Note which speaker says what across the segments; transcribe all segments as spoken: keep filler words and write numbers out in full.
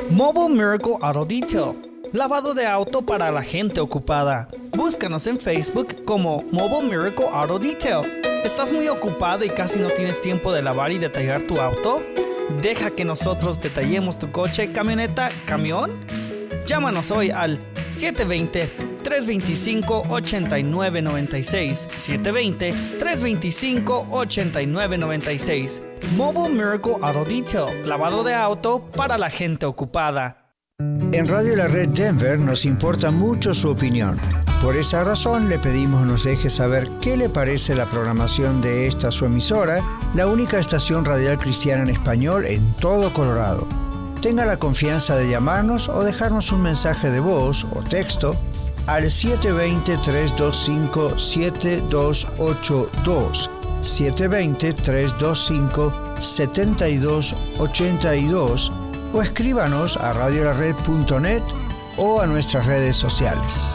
Speaker 1: Mobile Miracle Auto Detail, lavado de auto para la gente ocupada. Búscanos en Facebook como Mobile Miracle Auto Detail. ¿Estás muy ocupado y casi no tienes tiempo de lavar y detallar tu auto? Deja que nosotros detallemos tu coche, camioneta, camión. Llámanos hoy al siete dos cero, tres dos cinco, ocho nueve nueve seis, siete dos cero, tres dos cinco, ocho nueve nueve seis. Mobile Miracle Auto Detail, lavado de auto para la gente ocupada.
Speaker 2: En Radio La Red Denver nos importa mucho su opinión. Por esa razón le pedimos nos deje saber qué le parece la programación de esta su emisora, la única estación radial cristiana en español en todo Colorado. Tenga la confianza de llamarnos o dejarnos un mensaje de voz o texto al siete dos cero, tres dos cinco, siete dos ocho dos, siete dos cero, tres dos cinco, siete dos ocho dos o escríbanos a radio la red punto net o a nuestras redes sociales.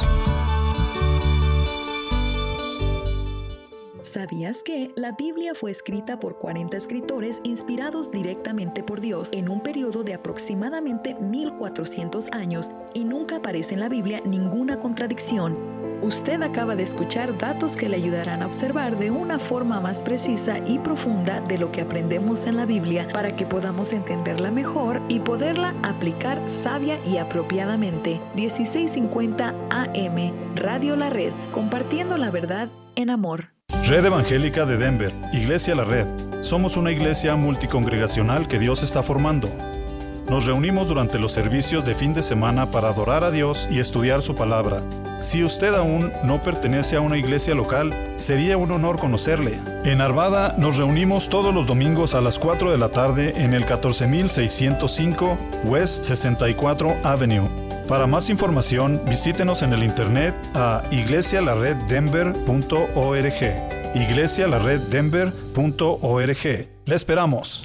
Speaker 3: ¿Sabías que la Biblia fue escrita por cuarenta escritores inspirados directamente por Dios en un periodo de aproximadamente mil cuatrocientos años y nunca aparece en la Biblia ninguna contradicción? Usted acaba de escuchar datos que le ayudarán a observar de una forma más precisa y profunda de lo que aprendemos en la Biblia para que podamos entenderla mejor y poderla aplicar sabia y apropiadamente. dieciséis cincuenta A M, Radio La Red, compartiendo la verdad en amor.
Speaker 4: Red Evangélica de Denver, Iglesia La Red. Somos una iglesia multicongregacional que Dios está formando. Nos reunimos durante los servicios de fin de semana para adorar a Dios y estudiar su palabra. Si usted aún no pertenece a una iglesia local, sería un honor conocerle. En Arvada nos reunimos todos los domingos a las cuatro de la tarde en el catorce mil seiscientos cinco West sesenta y cuatro Avenue. Para más información, visítenos en el internet a iglesia la red denver punto org. iglesia la red denver punto org. ¡Le esperamos!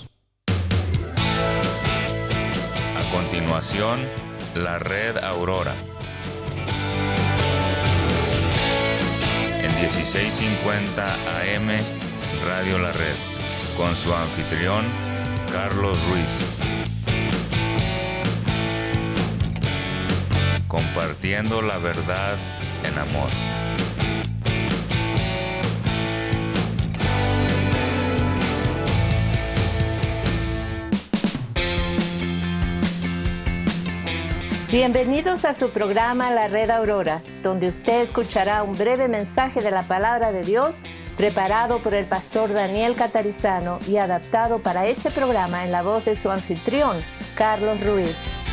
Speaker 5: A continuación, la Red Aurora. En dieciséis cincuenta A M, Radio La Red, con su anfitrión, Carlos Ruiz. Compartiendo la verdad en amor.
Speaker 6: Bienvenidos a su programa La Red Aurora, donde usted escuchará un breve mensaje de la palabra de Dios preparado por el pastor Daniel Catarizano y adaptado para este programa en la voz de su anfitrión, Carlos Ruiz.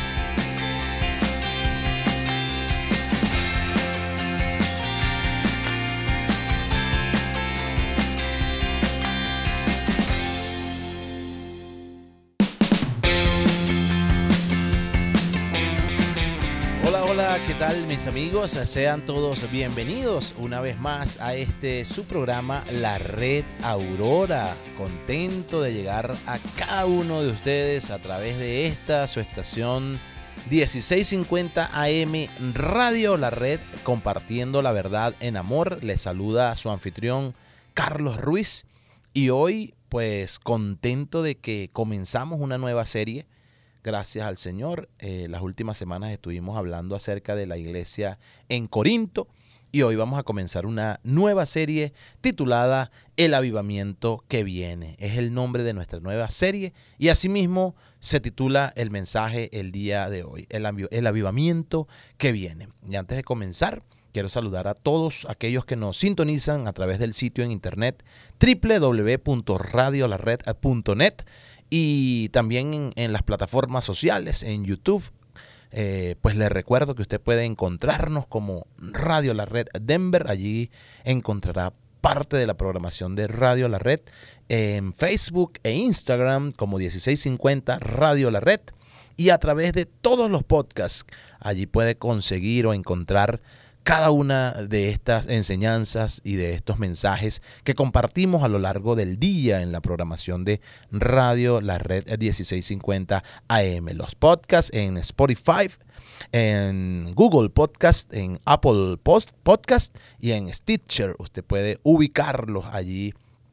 Speaker 7: Hola, ¿qué tal mis amigos? Sean todos bienvenidos una vez más a este su programa La Red Aurora. Contento de llegar a cada uno de ustedes a través de esta su estación dieciséis cincuenta A M Radio La Red, compartiendo la verdad en amor. Les saluda a su anfitrión Carlos Ruiz y hoy pues contento de que comenzamos una nueva serie. Gracias al Señor, eh, las últimas semanas estuvimos hablando acerca de la iglesia en Corinto y hoy vamos a comenzar una nueva serie titulada El Avivamiento que Viene. Es el nombre de nuestra nueva serie y asimismo se titula el mensaje el día de hoy, el, aviv- el Avivamiento que Viene. Y antes de comenzar, quiero saludar a todos aquellos que nos sintonizan a través del sitio en internet doble u doble u doble u punto radio la red punto net. Y también en, en las plataformas sociales, en YouTube, eh, pues les recuerdo que usted puede encontrarnos como Radio La Red Denver. Allí encontrará parte de la programación de Radio La Red. En Facebook e Instagram como dieciséis cincuenta Radio La Red. Y a través de todos los podcasts, allí puede conseguir o encontrar cada una de estas enseñanzas y de estos mensajes que compartimos a lo largo del día en la programación de Radio La Red dieciséis cincuenta A M. Los podcasts en Spotify, en Google Podcast, en Apple Post Podcast y en Stitcher. Usted puede ubicarlos allí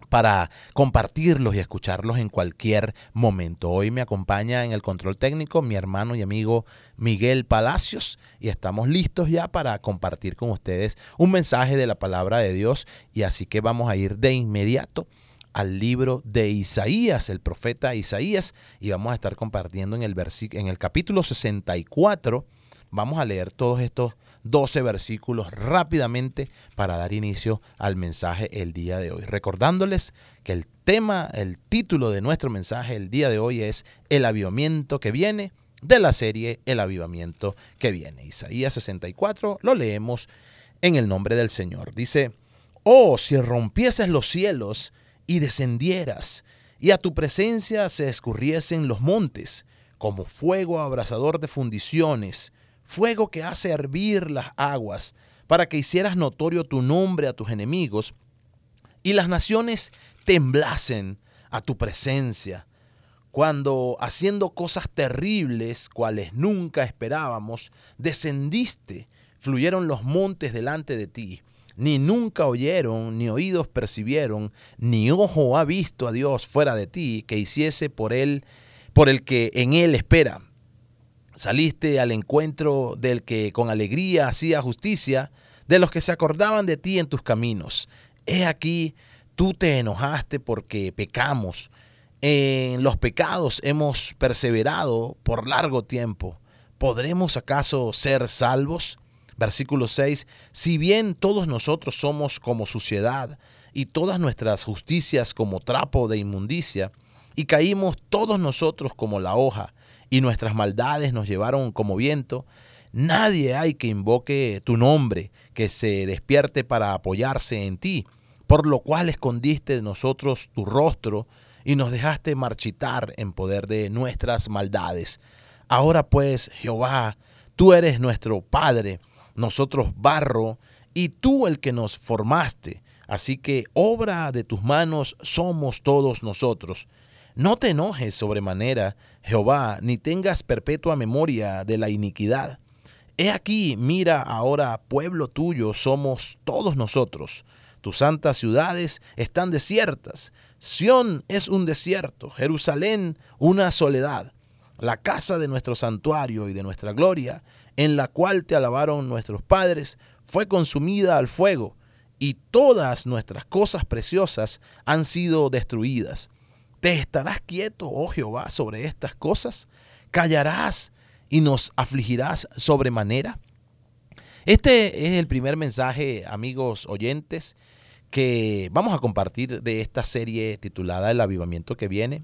Speaker 7: para compartirlos y escucharlos en cualquier momento. Hoy me acompaña en el control técnico mi hermano y amigo Miguel Palacios y estamos listos ya para compartir con ustedes un mensaje de la palabra de Dios, y así que vamos a ir de inmediato al libro de Isaías, el profeta Isaías, y vamos a estar compartiendo en el, versi- en el capítulo sesenta y cuatro. Vamos a leer todos estos doce versículos rápidamente para dar inicio al mensaje el día de hoy. Recordándoles que el tema, el título de nuestro mensaje el día de hoy es El avivamiento que viene, de la serie El avivamiento que viene. Isaías sesenta y cuatro, lo leemos en el nombre del Señor. Dice: Oh, si rompieses los cielos y descendieras, y a tu presencia se escurriesen los montes, como fuego abrasador de fundiciones, fuego que hace hervir las aguas, para que hicieras notorio tu nombre a tus enemigos, y las naciones temblasen a tu presencia, cuando haciendo cosas terribles, cuales nunca esperábamos, descendiste, fluyeron los montes delante de ti, ni nunca oyeron, ni oídos percibieron, ni ojo ha visto a Dios fuera de ti, que hiciese por él, por el que en él espera. Saliste al encuentro del que con alegría hacía justicia, de los que se acordaban de ti en tus caminos. He aquí, tú te enojaste porque pecamos. En los pecados hemos perseverado por largo tiempo. ¿Podremos acaso ser salvos? Versículo seis. Si bien todos nosotros somos como suciedad, y todas nuestras justicias como trapo de inmundicia, y caímos todos nosotros como la hoja, y nuestras maldades nos llevaron como viento, nadie hay que invoque tu nombre, que se despierte para apoyarse en ti, por lo cual escondiste de nosotros tu rostro y nos dejaste marchitar en poder de nuestras maldades. Ahora pues, Jehová, tú eres nuestro Padre, nosotros barro, y tú el que nos formaste, así que obra de tus manos somos todos nosotros. No te enojes sobremanera, Jehová, ni tengas perpetua memoria de la iniquidad. He aquí, mira ahora, pueblo tuyo somos todos nosotros. Tus santas ciudades están desiertas. Sión es un desierto, Jerusalén una soledad. La casa de nuestro santuario y de nuestra gloria, en la cual te alabaron nuestros padres, fue consumida al fuego, y todas nuestras cosas preciosas han sido destruidas. ¿Te estarás quieto, oh Jehová, sobre estas cosas? ¿Callarás y nos afligirás sobremanera? Este es el primer mensaje, amigos oyentes, que vamos a compartir de esta serie titulada El avivamiento que viene.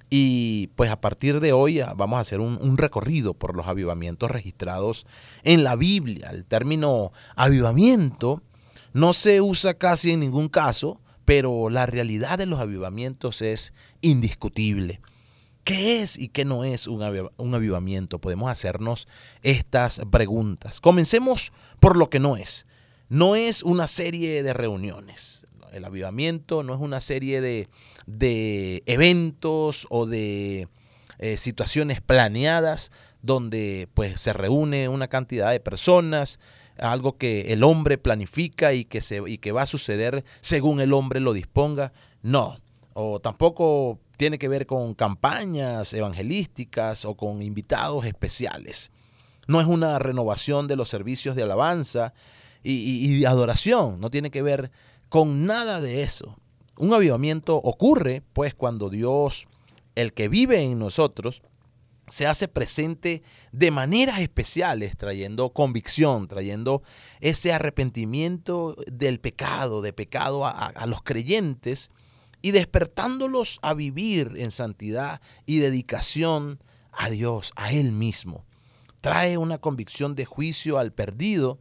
Speaker 7: Y pues a partir de hoy vamos a hacer un, un recorrido por los avivamientos registrados en la Biblia. El término avivamiento no se usa casi en ningún caso, pero la realidad de los avivamientos es indiscutible. ¿Qué es y qué no es un, aviv- un avivamiento? Podemos hacernos estas preguntas. Comencemos por lo que no es. No es una serie de reuniones. El avivamiento no es una serie de, de eventos o de eh, situaciones planeadas donde pues, se reúne una cantidad de personas, algo que el hombre planifica y que, se, y que va a suceder según el hombre lo disponga. No, o tampoco tiene que ver con campañas evangelísticas o con invitados especiales. No es una renovación de los servicios de alabanza y, y, y de adoración, no tiene que ver con nada de eso. Un avivamiento ocurre pues cuando Dios, el que vive en nosotros, se hace presente de maneras especiales, trayendo convicción, trayendo ese arrepentimiento del pecado, de pecado a, a los creyentes y despertándolos a vivir en santidad y dedicación a Dios, a Él mismo. Trae una convicción de juicio al perdido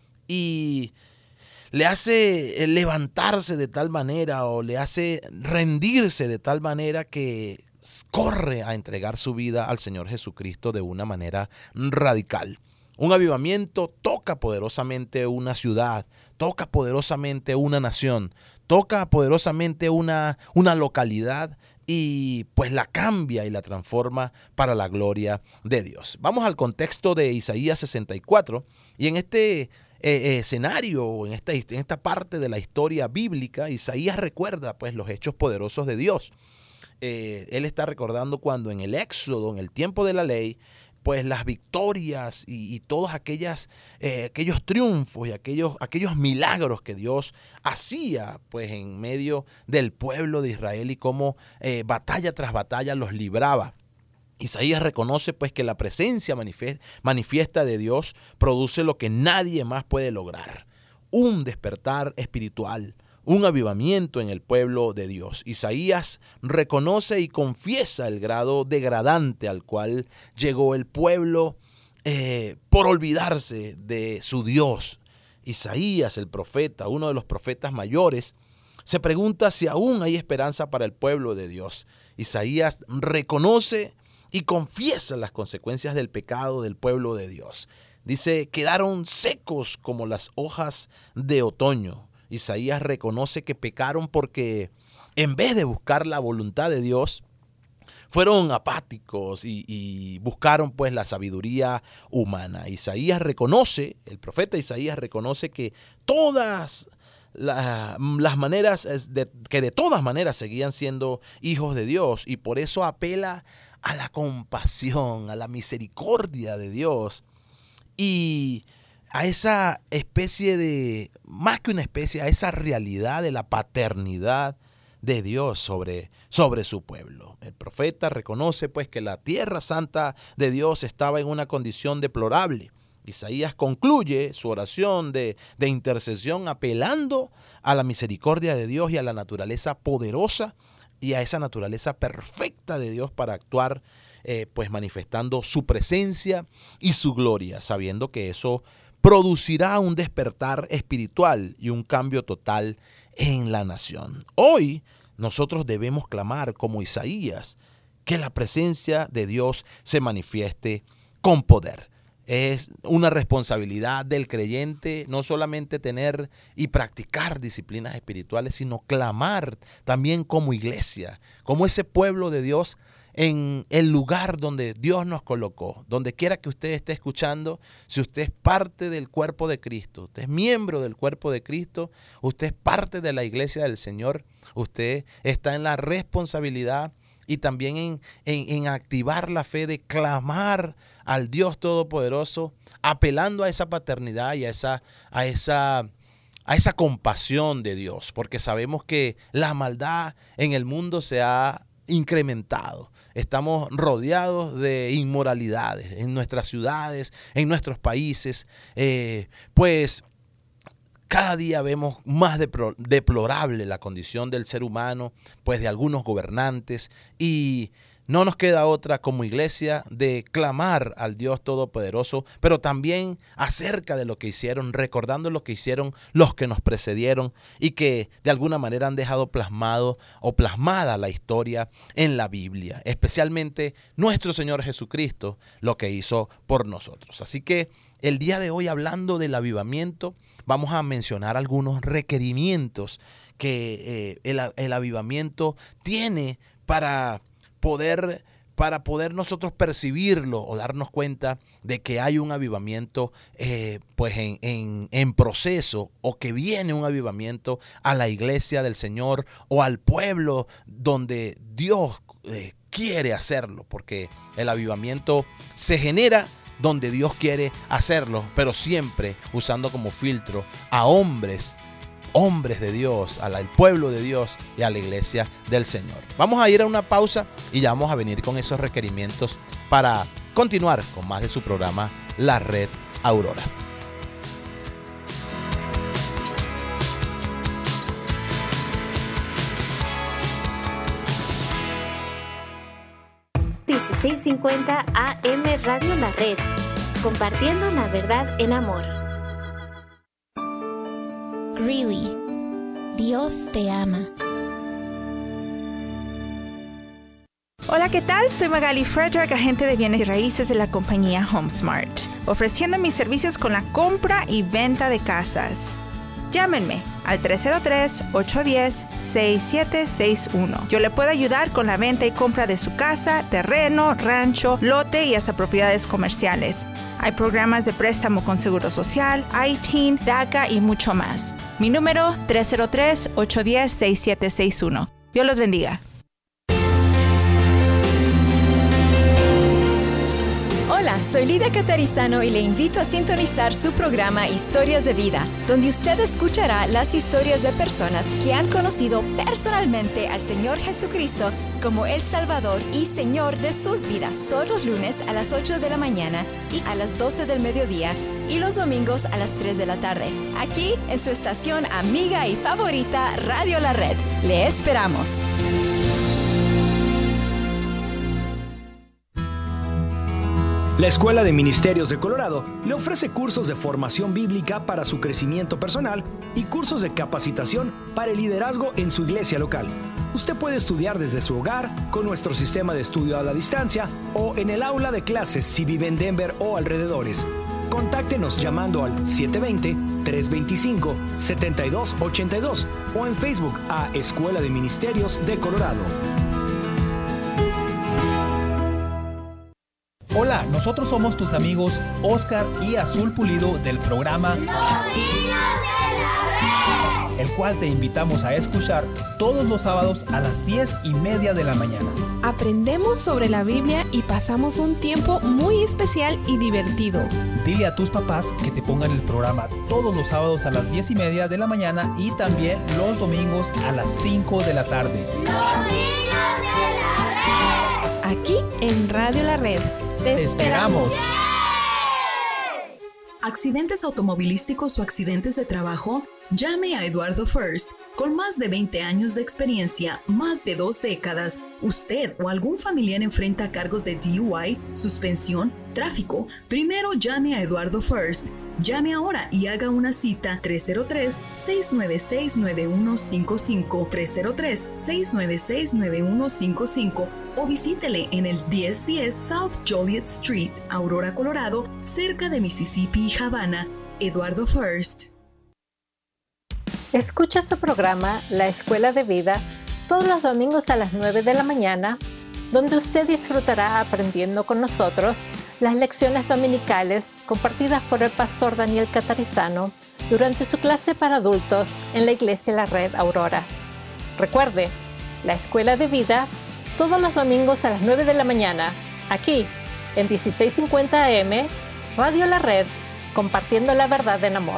Speaker 7: y le hace levantarse de tal manera o le hace rendirse de tal manera que corre a entregar su vida al Señor Jesucristo de una manera radical. Un avivamiento toca poderosamente una ciudad, toca poderosamente una nación, toca poderosamente una, una localidad y pues la cambia y la transforma para la gloria de Dios. Vamos al contexto de Isaías sesenta y cuatro y en este eh, escenario, en esta, en esta parte de la historia bíblica, Isaías recuerda pues los hechos poderosos de Dios. Eh, él está recordando cuando en el Éxodo, en el tiempo de la ley, pues las victorias y, y todos aquellas, eh, aquellos triunfos y aquellos, aquellos milagros que Dios hacía pues en medio del pueblo de Israel y cómo eh, batalla tras batalla los libraba. Isaías reconoce pues que la presencia manifiesta de Dios produce lo que nadie más puede lograr: un despertar espiritual, un avivamiento en el pueblo de Dios. Isaías reconoce y confiesa el grado degradante al cual llegó el pueblo eh, por olvidarse de su Dios. Isaías, el profeta, uno de los profetas mayores, se pregunta si aún hay esperanza para el pueblo de Dios. Isaías reconoce y confiesa las consecuencias del pecado del pueblo de Dios. Dice, quedaron secos como las hojas de otoño. Isaías reconoce que pecaron porque en vez de buscar la voluntad de Dios, fueron apáticos y, y buscaron pues la sabiduría humana. Isaías reconoce, el profeta Isaías reconoce que todas la, las maneras, de, que de todas maneras seguían siendo hijos de Dios, y por eso apela a la compasión, a la misericordia de Dios y a esa especie de, más que una especie, a esa realidad de la paternidad de Dios sobre, sobre su pueblo. El profeta reconoce pues que la tierra santa de Dios estaba en una condición deplorable. Isaías concluye su oración de, de intercesión apelando a la misericordia de Dios y a la naturaleza poderosa y a esa naturaleza perfecta de Dios para actuar eh, pues manifestando su presencia y su gloria, sabiendo que eso producirá un despertar espiritual y un cambio total en la nación. Hoy nosotros debemos clamar como Isaías que la presencia de Dios se manifieste con poder. Es una responsabilidad del creyente no solamente tener y practicar disciplinas espirituales, sino clamar también como iglesia, como ese pueblo de Dios en el lugar donde Dios nos colocó. Donde quiera que usted esté escuchando, si usted es parte del cuerpo de Cristo, usted es miembro del cuerpo de Cristo, usted es parte de la iglesia del Señor, usted está en la responsabilidad y también en, en, en activar la fe de clamar al Dios Todopoderoso, apelando a esa paternidad y a esa, a esa, a esa compasión de Dios, porque sabemos que la maldad en el mundo se ha incrementado. Estamos rodeados de inmoralidades en nuestras ciudades, en nuestros países, eh, pues cada día vemos más deplorable la condición del ser humano, pues de algunos gobernantes, y no nos queda otra como iglesia de clamar al Dios Todopoderoso, pero también acerca de lo que hicieron, recordando lo que hicieron los que nos precedieron y que de alguna manera han dejado plasmado o plasmada la historia en la Biblia, especialmente nuestro Señor Jesucristo, lo que hizo por nosotros. Así que el día de hoy, hablando del avivamiento, vamos a mencionar algunos requerimientos que eh, el, el avivamiento tiene para poder, para poder nosotros percibirlo o darnos cuenta de que hay un avivamiento eh, pues en, en, en proceso, o que viene un avivamiento a la iglesia del Señor o al pueblo donde Dios eh, quiere hacerlo, porque el avivamiento se genera donde Dios quiere hacerlo, pero siempre usando como filtro a hombres, hombres de Dios, al pueblo de Dios y a la iglesia del Señor. Vamos a ir a una pausa y ya vamos a venir con esos requerimientos para continuar con más de su programa La Red Aurora.
Speaker 8: dieciséis cincuenta A M Radio La Red, compartiendo la verdad en amor.
Speaker 9: Really, Dios te ama.
Speaker 10: Hola, ¿qué tal? Soy Magali Frederick, agente de bienes y raíces de la compañía HomeSmart, ofreciendo mis servicios con la compra y venta de casas. Llámenme al tres cero tres, ocho uno cero, seis siete seis uno. Yo le puedo ayudar con la venta y compra de su casa, terreno, rancho, lote y hasta propiedades comerciales. Hay programas de préstamo con Seguro Social, I T I N, DACA y mucho más. Mi número tres cero tres, ocho uno cero, seis siete seis uno. Dios los bendiga.
Speaker 11: Hola, soy Lidia Catarizano y le invito a sintonizar su programa Historias de Vida, donde usted escuchará las historias de personas que han conocido personalmente al Señor Jesucristo como el Salvador y Señor de sus vidas. Son los lunes a las ocho de la mañana y a las doce del mediodía y los domingos a las tres de la tarde, aquí en su estación amiga y favorita Radio La Red. Le esperamos.
Speaker 12: La Escuela de Ministerios de Colorado le ofrece cursos de formación bíblica para su crecimiento personal y cursos de capacitación para el liderazgo en su iglesia local. Usted puede estudiar desde su hogar con nuestro sistema de estudio a la distancia o en el aula de clases si vive en Denver o alrededores. Contáctenos llamando al siete dos cero, tres dos cinco, siete dos ocho dos o en Facebook a Escuela de Ministerios de Colorado.
Speaker 13: Hola, nosotros somos tus amigos Oscar y Azul Pulido del programa Los Niños de la Red, el cual te invitamos a escuchar todos los sábados a las diez y media de la mañana.
Speaker 14: Aprendemos sobre la Biblia y pasamos un tiempo muy especial y divertido.
Speaker 13: Dile a tus papás que te pongan el programa todos los sábados a las diez y media de la mañana y también los domingos a las cinco de la tarde.
Speaker 14: Los Niños de la Red. Aquí en Radio La Red.
Speaker 13: ¡Te esperamos!
Speaker 3: ¿Accidentes automovilísticos o accidentes de trabajo? Llame a Eduardo First. Con más de veinte años de experiencia, más de dos décadas, usted o algún familiar enfrenta cargos de D U I, suspensión, tráfico. Primero llame a Eduardo First. Llame ahora y haga una cita tres cero tres, seis nueve seis, nueve uno cinco cinco, tres cero tres, seis nueve seis, nueve uno cinco cinco o visítele en el diez diez South Joliet Street, Aurora, Colorado, cerca de Mississippi y Havana. Eduardo First.
Speaker 6: Escucha su programa La Escuela de Vida todos los domingos a las nueve de la mañana, donde usted disfrutará aprendiendo con nosotros las lecciones dominicales compartidas por el pastor Daniel Catarizano durante su clase para adultos en la Iglesia La Red Aurora. Recuerde, La Escuela de Vida todos los domingos a las nueve de la mañana, aquí en dieciséis cincuenta A M, Radio La Red, compartiendo la verdad en amor.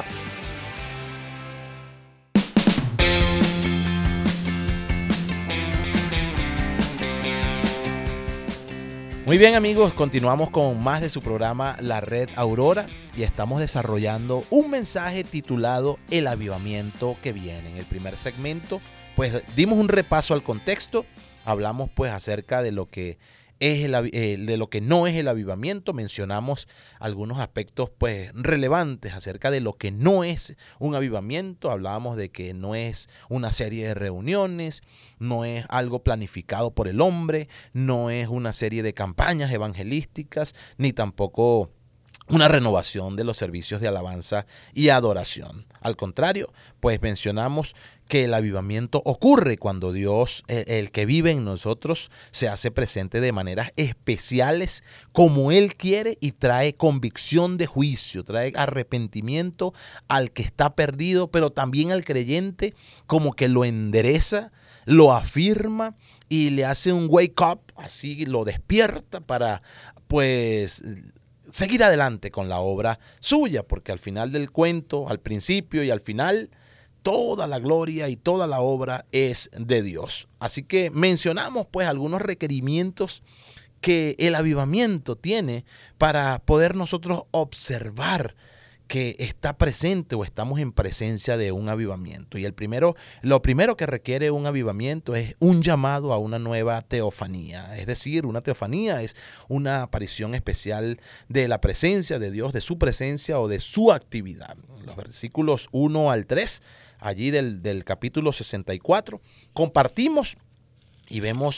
Speaker 7: Muy bien, amigos, continuamos con más de su programa La Red Aurora y estamos desarrollando un mensaje titulado El avivamiento que viene. En el primer segmento, pues dimos un repaso al contexto, hablamos pues acerca de lo que es el, eh, de lo que no es el avivamiento, mencionamos algunos aspectos pues relevantes acerca de lo que no es un avivamiento, hablábamos de que no es una serie de reuniones, no es algo planificado por el hombre, no es una serie de campañas evangelísticas, ni tampoco una renovación de los servicios de alabanza y adoración. Al contrario, pues mencionamos que el avivamiento ocurre cuando Dios, el, el que vive en nosotros, se hace presente de maneras especiales como Él quiere y trae convicción de juicio, trae arrepentimiento al que está perdido, pero también al creyente como que lo endereza, lo afirma y le hace un wake up, así lo despierta para pues seguir adelante con la obra suya, porque al final del cuento, al principio y al final, toda la gloria y toda la obra es de Dios. Así que mencionamos pues algunos requerimientos que el avivamiento tiene para poder nosotros observar que está presente o estamos en presencia de un avivamiento. Y el primero, lo primero que requiere un avivamiento es un llamado a una nueva teofanía. Es decir, una teofanía es una aparición especial de la presencia de Dios, de su presencia o de su actividad. Los versículos uno al tres, allí del, del capítulo sesenta y cuatro, compartimos y vemos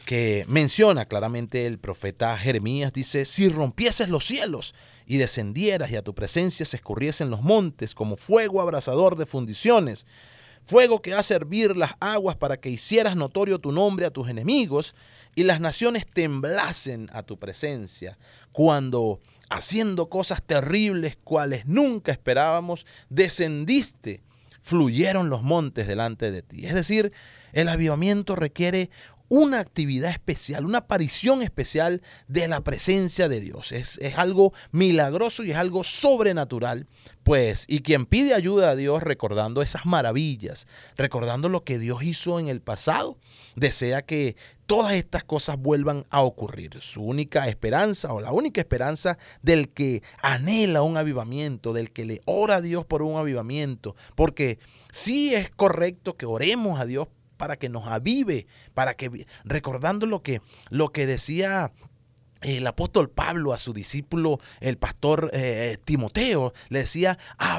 Speaker 7: que menciona claramente el profeta Jeremías. Dice: si rompieses los cielos y descendieras y a tu presencia se escurriesen los montes como fuego abrasador de fundiciones, fuego que hace hervir las aguas para que hicieras notorio tu nombre a tus enemigos y las naciones temblasen a tu presencia, cuando haciendo cosas terribles cuales nunca esperábamos, descendiste, fluyeron los montes delante de ti. Es decir, el avivamiento requiere una actividad especial, una aparición especial de la presencia de Dios. Es, es algo milagroso y es algo sobrenatural, pues, y quien pide ayuda a Dios recordando esas maravillas, recordando lo que Dios hizo en el pasado, desea que todas estas cosas vuelvan a ocurrir. Su única esperanza, o la única esperanza del que anhela un avivamiento, del que le ora a Dios por un avivamiento, porque sí es correcto que oremos a Dios para que nos avive, para que, recordando lo que, lo que decía el apóstol Pablo a su discípulo, el pastor eh, Timoteo, le decía: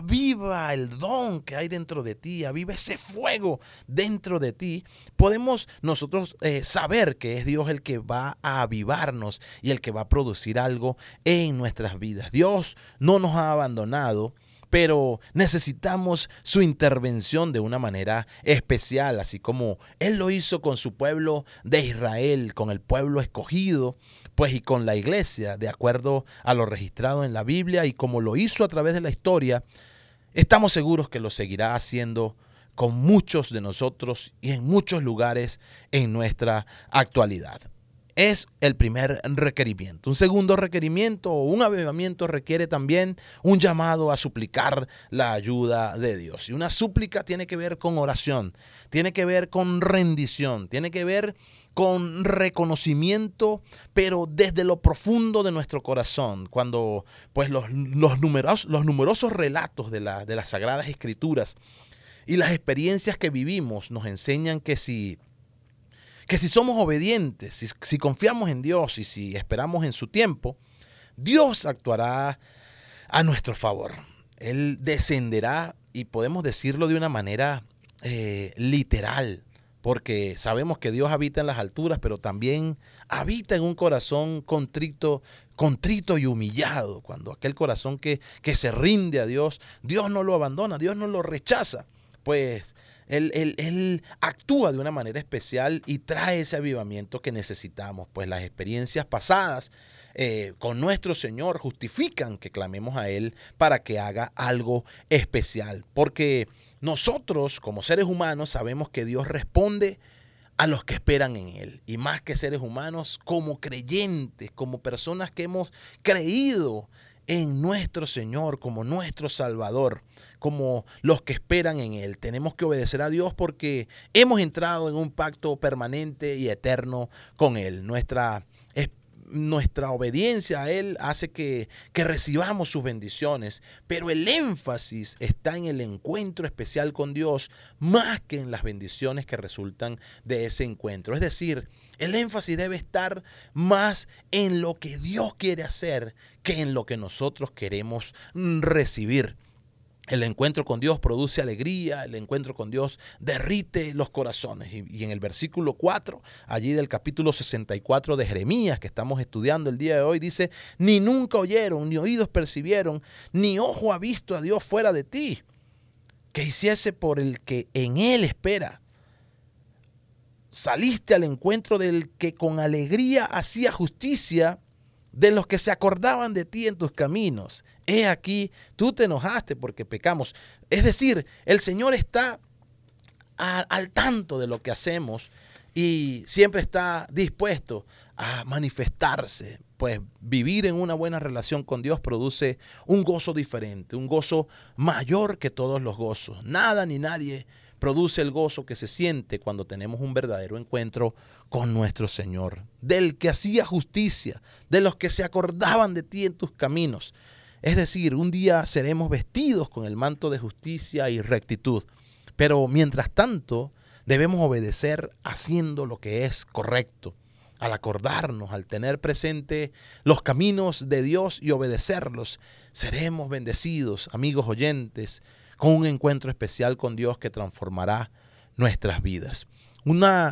Speaker 7: aviva el don que hay dentro de ti, aviva ese fuego dentro de ti. Podemos nosotros eh, saber que es Dios el que va a avivarnos y el que va a producir algo en nuestras vidas. Dios no nos ha abandonado, pero necesitamos su intervención de una manera especial, así como Él lo hizo con su pueblo de Israel, con el pueblo escogido, pues y con la iglesia, de acuerdo a lo registrado en la Biblia, y como lo hizo a través de la historia, estamos seguros que lo seguirá haciendo con muchos de nosotros y en muchos lugares en nuestra actualidad. Es el primer requerimiento. Un segundo requerimiento o un avivamiento requiere también un llamado a suplicar la ayuda de Dios. Y una súplica tiene que ver con oración, tiene que ver con rendición, tiene que ver con reconocimiento, pero desde lo profundo de nuestro corazón. Cuando pues los, los, numerosos, los numerosos relatos de, la, de las Sagradas Escrituras y las experiencias que vivimos nos enseñan que si que si somos obedientes, si, si confiamos en Dios y si esperamos en su tiempo, Dios actuará a nuestro favor. Él descenderá, y podemos decirlo de una manera eh, literal, porque sabemos que Dios habita en las alturas, pero también habita en un corazón contrito, contrito y humillado. Cuando aquel corazón que, que se rinde a Dios, Dios no lo abandona, Dios no lo rechaza, pues Él, él, él actúa de una manera especial y trae ese avivamiento que necesitamos. Pues las experiencias pasadas eh, con nuestro Señor justifican que clamemos a Él para que haga algo especial. Porque nosotros como seres humanos sabemos que Dios responde a los que esperan en Él. Y más que seres humanos, como creyentes, como personas que hemos creído en nuestro Señor como nuestro Salvador, como los que esperan en Él. Tenemos que obedecer a Dios porque hemos entrado en un pacto permanente y eterno con Él. Nuestra, es, nuestra obediencia a Él hace que, que recibamos sus bendiciones, pero el énfasis está en el encuentro especial con Dios más que en las bendiciones que resultan de ese encuentro. Es decir, el énfasis debe estar más en lo que Dios quiere hacer que en lo que nosotros queremos recibir. El encuentro con Dios produce alegría, el encuentro con Dios derrite los corazones. Y, y en el versículo cuatro, allí del capítulo sesenta y cuatro de Jeremías, que estamos estudiando el día de hoy, dice: ni nunca oyeron, ni oídos percibieron, ni ojo ha visto a Dios fuera de ti, que hiciese por el que en Él espera. Saliste al encuentro del que con alegría hacía justicia, de los que se acordaban de ti en tus caminos. He aquí, tú te enojaste porque pecamos. Es decir, el Señor está a, al tanto de lo que hacemos y siempre está dispuesto a manifestarse. Pues vivir en una buena relación con Dios produce un gozo diferente, un gozo mayor que todos los gozos. Nada ni nadie produce el gozo que se siente cuando tenemos un verdadero encuentro con nuestro Señor, del que hacía justicia, de los que se acordaban de ti en tus caminos. Es decir, un día seremos vestidos con el manto de justicia y rectitud, pero mientras tanto debemos obedecer haciendo lo que es correcto. Al acordarnos, al tener presente los caminos de Dios y obedecerlos, seremos bendecidos, amigos oyentes, con un encuentro especial con Dios que transformará nuestras vidas. Una,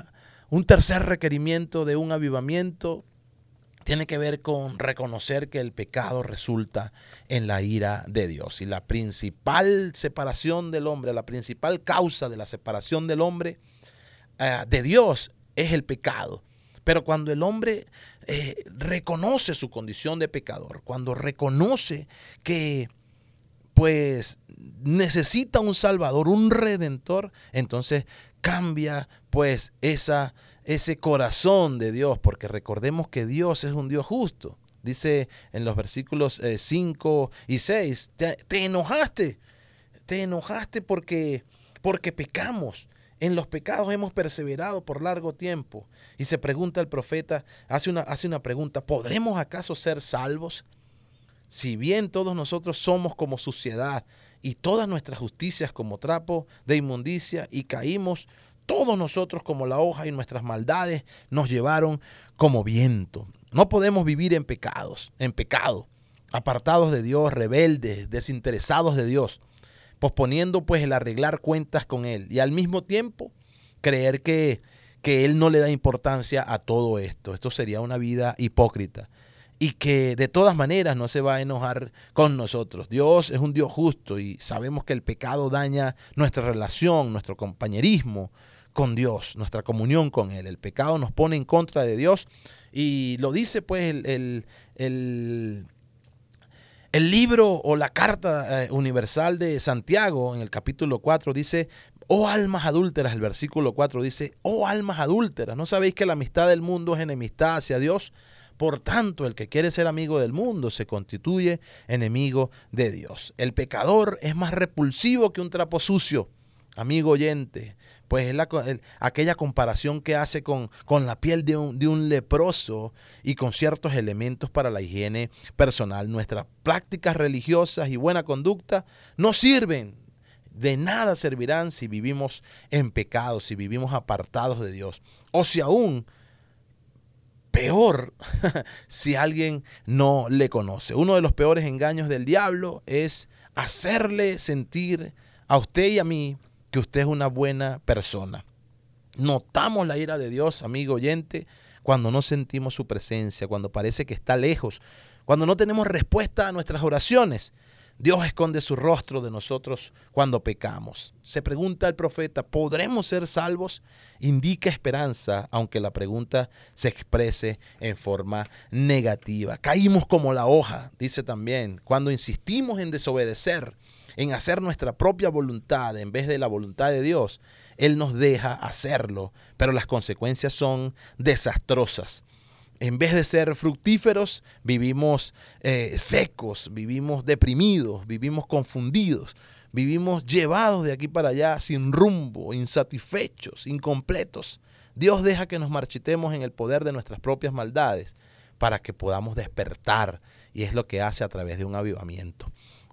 Speaker 7: un tercer requerimiento de un avivamiento tiene que ver con reconocer que el pecado resulta en la ira de Dios. Y la principal separación del hombre, la principal causa de la separación del hombre uh, de Dios es el pecado. Pero cuando el hombre eh, reconoce su condición de pecador, cuando reconoce que pues necesita un salvador, un redentor, entonces cambia pues esa ese corazón de Dios, porque recordemos que Dios es un Dios justo. Dice en los versículos cinco y seis, te, te enojaste, te enojaste porque, porque pecamos. En los pecados hemos perseverado por largo tiempo. Y se pregunta el profeta, hace una, hace una pregunta, ¿podremos acaso ser salvos? Si bien todos nosotros somos como suciedad y todas nuestras justicias como trapo de inmundicia y caímos todos nosotros como la hoja y nuestras maldades nos llevaron como viento. No podemos vivir en pecados, en pecado, apartados de Dios, rebeldes, desinteresados de Dios, posponiendo pues el arreglar cuentas con Él y al mismo tiempo creer que, que Él no le da importancia a todo esto. Esto sería una vida hipócrita y que de todas maneras no se va a enojar con nosotros. Dios es un Dios justo y sabemos que el pecado daña nuestra relación, nuestro compañerismo con Dios, nuestra comunión con Él. El pecado nos pone en contra de Dios y lo dice pues el, el, el, el libro o la carta eh, universal de Santiago en el capítulo cuatro dice, oh almas adúlteras, el versículo cuatro dice, oh almas adúlteras, ¿no sabéis que la amistad del mundo es enemistad hacia Dios? Por tanto, el que quiere ser amigo del mundo se constituye enemigo de Dios. El pecador es más repulsivo que un trapo sucio, amigo oyente. Pues es la, el, aquella comparación que hace con, con la piel de un, de un leproso y con ciertos elementos para la higiene personal. Nuestras prácticas religiosas y buena conducta no sirven, de nada servirán si vivimos en pecado, si vivimos apartados de Dios. O si aún, peor, si alguien no le conoce. Uno de los peores engaños del diablo es hacerle sentir a usted y a mí que usted es una buena persona. Notamos la ira de Dios, amigo oyente, cuando no sentimos su presencia, cuando parece que está lejos, cuando no tenemos respuesta a nuestras oraciones. Dios esconde su rostro de nosotros cuando pecamos. Se pregunta el profeta, ¿podremos ser salvos? Indica esperanza, aunque la pregunta se exprese en forma negativa. Caímos como la hoja, dice también, cuando insistimos en desobedecer, en hacer nuestra propia voluntad en vez de la voluntad de Dios, Él nos deja hacerlo, pero las consecuencias son desastrosas. En vez de ser fructíferos, vivimos eh, secos, vivimos deprimidos, vivimos confundidos, vivimos llevados de aquí para allá sin rumbo, insatisfechos, incompletos. Dios deja que nos marchitemos en el poder de nuestras propias maldades para que podamos despertar, y es lo que hace a través de un avivamiento.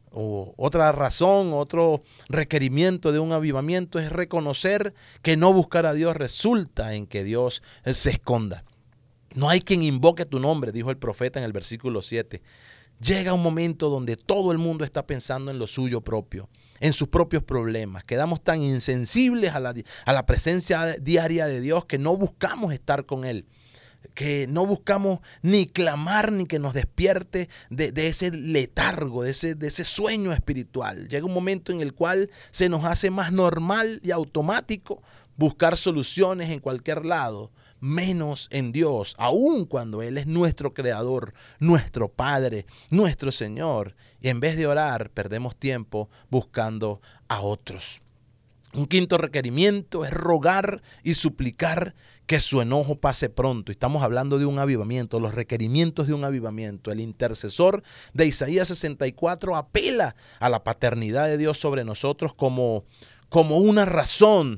Speaker 7: O otra razón, otro requerimiento de un avivamiento es reconocer que no buscar a Dios resulta en que Dios se esconda. No hay quien invoque tu nombre, dijo el profeta en el versículo siete. Llega un momento donde todo el mundo está pensando en lo suyo propio, en sus propios problemas. Quedamos tan insensibles a la, a la presencia diaria de Dios que no buscamos estar con Él, que no buscamos ni clamar ni que nos despierte de, de ese letargo, de ese, de ese sueño espiritual. Llega un momento en el cual se nos hace más normal y automático buscar soluciones en cualquier lado, menos en Dios, aun cuando Él es nuestro creador, nuestro Padre, nuestro Señor. Y en vez de orar, perdemos tiempo buscando a otros. Un quinto requerimiento es rogar y suplicar que su enojo pase pronto. Estamos hablando de un avivamiento, los requerimientos de un avivamiento. El intercesor de Isaías sesenta y cuatro apela a la paternidad de Dios sobre nosotros como, como una razón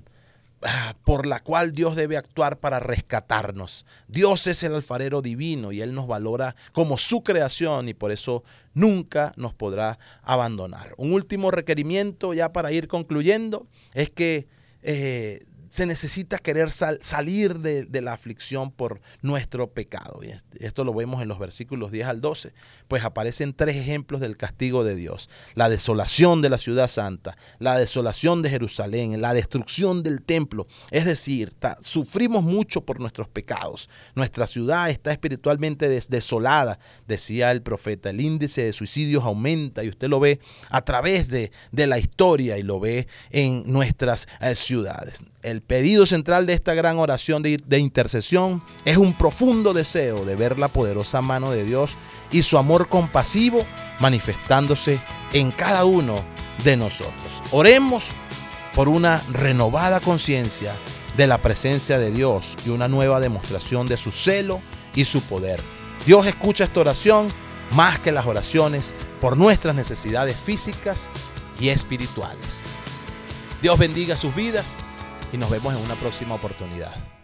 Speaker 7: por la cual Dios debe actuar para rescatarnos. Dios es el alfarero divino y Él nos valora como su creación y por eso nunca nos podrá abandonar. Un último requerimiento ya para ir concluyendo es que eh, se necesita querer sal, salir de, de la aflicción por nuestro pecado. Y esto lo vemos en los versículos diez al doce, pues aparecen tres ejemplos del castigo de Dios: la desolación de la ciudad santa, la desolación de Jerusalén, la destrucción del templo. Es decir, ta, sufrimos mucho por nuestros pecados. Nuestra ciudad está espiritualmente des, desolada, decía el profeta. El índice de suicidios aumenta y usted lo ve a través de, de la historia y lo ve en nuestras eh, ciudades. El pedido central de esta gran oración de, de intercesión es un profundo deseo de ver la poderosa mano de Dios y su amor compasivo manifestándose en cada uno de nosotros. Oremos por una renovada conciencia de la presencia de Dios y una nueva demostración de su celo y su poder. Dios escucha esta oración más que las oraciones por nuestras necesidades físicas y espirituales. Dios bendiga sus vidas y nos vemos en una próxima oportunidad.